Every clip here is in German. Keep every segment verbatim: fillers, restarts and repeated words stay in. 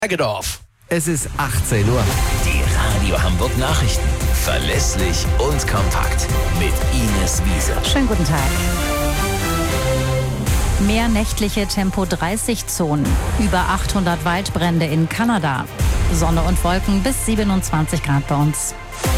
Bergedorf. Es ist achtzehn Uhr. Die Radio Hamburg Nachrichten. Verlässlich und kompakt. Mit Ines Wiese. Schönen guten Tag. Mehr nächtliche Tempo dreißig Zonen. Über achthundert Waldbrände in Kanada. Sonne und Wolken bis siebenundzwanzig Grad bei uns.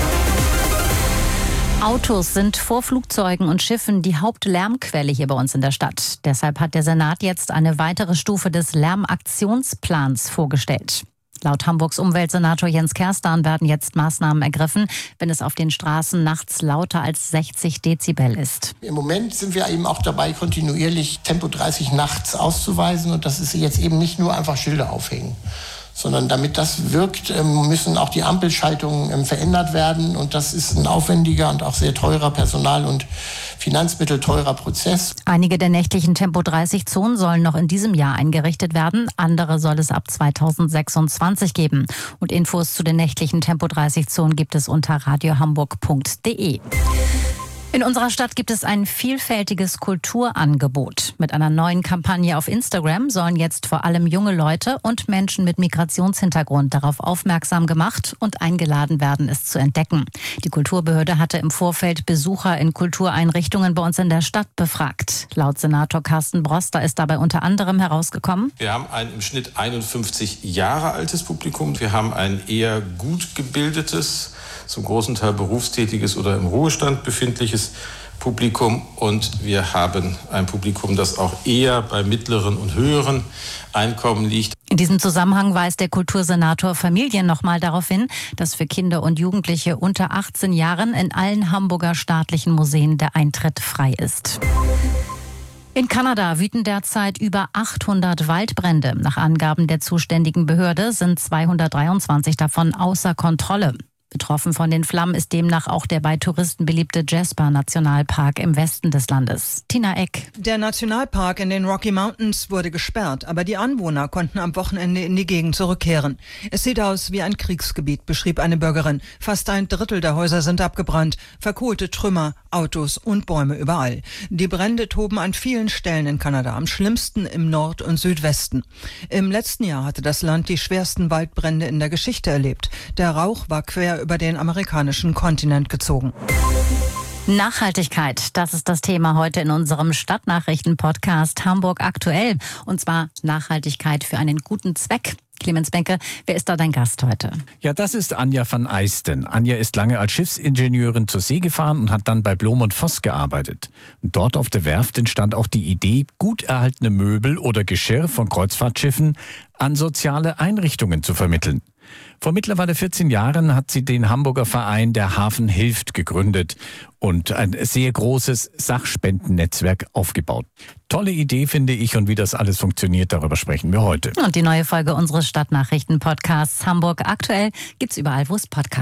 Autos sind vor Flugzeugen und Schiffen die Hauptlärmquelle hier bei uns in der Stadt. Deshalb hat der Senat jetzt eine weitere Stufe des Lärmaktionsplans vorgestellt. Laut Hamburgs Umweltsenator Jens Kerstan werden jetzt Maßnahmen ergriffen, wenn es auf den Straßen nachts lauter als sechzig Dezibel ist. Im Moment sind wir eben auch dabei, kontinuierlich Tempo dreißig nachts auszuweisen. Und das ist jetzt eben nicht nur einfach Schilder aufhängen, sondern damit das wirkt, müssen auch die Ampelschaltungen verändert werden. Und das ist ein aufwendiger und auch sehr teurer Personal- und finanzmittelteurer Prozess. Einige der nächtlichen Tempo dreißig Zonen sollen noch in diesem Jahr eingerichtet werden. Andere soll es ab zweitausendsechsundzwanzig geben. Und Infos zu den nächtlichen Tempo dreißig Zonen gibt es unter radiohamburg punkt de. In unserer Stadt gibt es ein vielfältiges Kulturangebot. Mit einer neuen Kampagne auf Instagram sollen jetzt vor allem junge Leute und Menschen mit Migrationshintergrund darauf aufmerksam gemacht und eingeladen werden, es zu entdecken. Die Kulturbehörde hatte im Vorfeld Besucher in Kultureinrichtungen bei uns in der Stadt befragt. Laut Senator Carsten Broster ist dabei unter anderem herausgekommen: Wir haben ein im Schnitt einundfünfzig Jahre altes Publikum. Wir haben ein eher gut gebildetes, zum großen Teil berufstätiges oder im Ruhestand befindliches Publikum. Und wir haben ein Publikum, das auch eher bei mittleren und höheren Einkommen liegt. In diesem Zusammenhang weist der Kultursenator Familien nochmal darauf hin, dass für Kinder und Jugendliche unter achtzehn Jahren in allen Hamburger staatlichen Museen der Eintritt frei ist. In Kanada wüten derzeit über achthundert Waldbrände. Nach Angaben der zuständigen Behörde sind zweihundertdreiundzwanzig davon außer Kontrolle. Betroffen von den Flammen ist demnach auch der bei Touristen beliebte Jasper-Nationalpark im Westen des Landes. Tina Eck. Der Nationalpark in den Rocky Mountains wurde gesperrt, aber die Anwohner konnten am Wochenende in die Gegend zurückkehren. Es sieht aus wie ein Kriegsgebiet, beschrieb eine Bürgerin. Fast ein Drittel der Häuser sind abgebrannt, verkohlte Trümmer, Autos und Bäume überall. Die Brände toben an vielen Stellen in Kanada, am schlimmsten im Nord- und Südwesten. Im letzten Jahr hatte das Land die schwersten Waldbrände in der Geschichte erlebt. Der Rauch war quer über den amerikanischen Kontinent gezogen. Nachhaltigkeit, das ist das Thema heute in unserem Stadtnachrichten-Podcast Hamburg aktuell. Und zwar Nachhaltigkeit für einen guten Zweck. Clemens Benke, wer ist da dein Gast heute? Ja, das ist Anja van Eisten. Anja ist lange als Schiffsingenieurin zur See gefahren und hat dann bei Blom und Voss gearbeitet. Und dort auf der Werft entstand auch die Idee, gut erhaltene Möbel oder Geschirr von Kreuzfahrtschiffen an soziale Einrichtungen zu vermitteln. Vor mittlerweile vierzehn Jahren hat sie den Hamburger Verein Der Hafen hilft gegründet und ein sehr großes Sachspendennetzwerk aufgebaut. Tolle Idee, finde ich, und wie das alles funktioniert, darüber sprechen wir heute. Und die neue Folge unseres Stadtnachrichten-Podcasts Hamburg aktuell gibt's überall, wo es Podcasts